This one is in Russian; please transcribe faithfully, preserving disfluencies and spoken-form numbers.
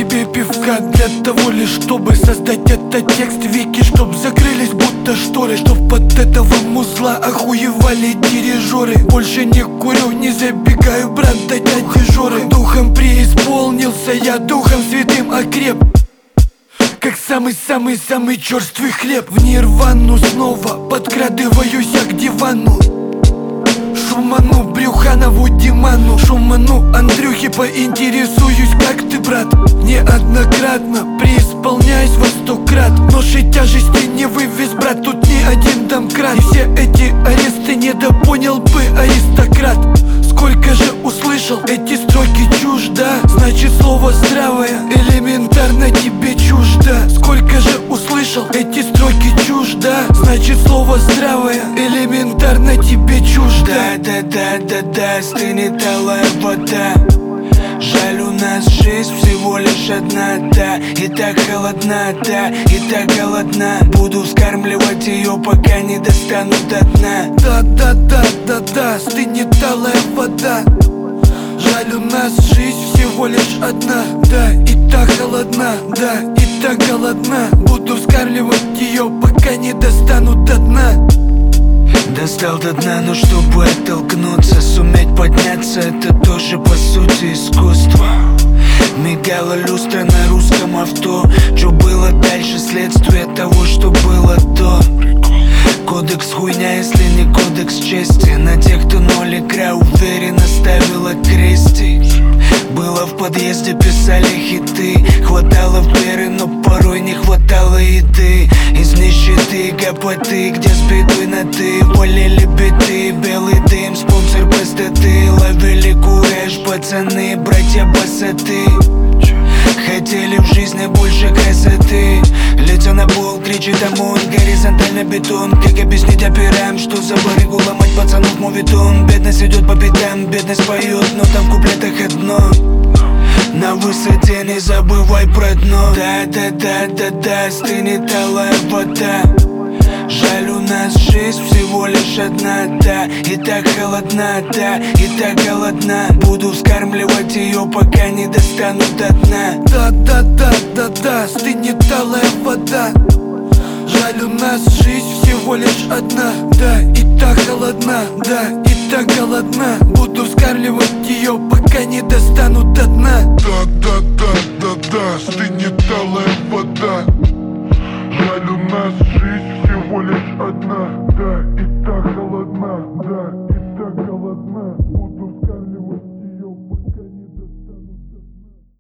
себе пивка для того лишь, чтобы создать этот текст. Веки, чтоб закрылись будто шторы, чтоб от этого музла охуевали дирижеры. Больше не курю, не забегаю, брат, до дяди Жоры. Духом преисполнился, я духом святым окреп, как самый-самый-самый черствый хлеб. В нирвану снова подкрадываюсь я к дивану. Шуману Брюханову Диману, шуману Андрюхе, поинтересуюсь, как ты, брат. Неоднократно преисполняюсь во сто крат. Нож и тяжести не вывез, брат, тут не один домкрат. И все эти аресты недопонял бы аристократ. Сколько же услышал эти строки чужда, значит слово здравое элементарно тебе чужда. Сколько же услышал эти строки чужда, значит слово здравое элементарно тебе чужда. Да-да-да-да-да, стынет алая вода. Жаль, у нас жизнь всего лишь одна, да. И так холодна, да, и так голодна. Буду вскармливать ее, пока не достану до дна. Да-да-да-да-да, стынет алая вода. Жаль, у нас жизнь всего лишь одна, да. И так холодна, да, и так голодна. Буду вскармливать ее, пока не достану до дна. Достал до дна, но чтобы оттолкнуться, суметь подняться, это тоже по сути искусство. Мигала люстра на русском авто. Что было дальше, следствие того, что было до. Кодекс хуйня, если не кодекс чести. На тех, кто ноль игра уверенно ставила крестик. Было в подъезде, писали хиты. Хватало в перы, но порой не хватало еды. Из нищеты, гопоты, где с бедой на ты. Валили биты, белый дым, спонсор пустоты. Ловили кураж, пацаны, братья басоты. Хотели в жизни больше красоты. Лицо на пол, кричит ОМОН, горизонтально бетон. Как объяснить операм, что за барыгу ломать пацанов моветон? Бедность идет по пятам, бедность поет, но там в куплетах одно: на высоте не забывай про дно. Да-да-да-да-да, стынет алая вода. Жаль, у нас жизнь всего лишь одна, да. И так холодна, да, и так голодна. Буду вскармливать ее, пока не достану до дна. Да-да-да-да-да, стынет алая вода. Жаль, у нас жизнь всего лишь одна, да. И так холодна, да, и так голодна. Буду вскармливать ее, пока не достану до дна. Да-да-да-да-да, стынет алая вода. Жаль, у нас жизнь всего лишь одна, да.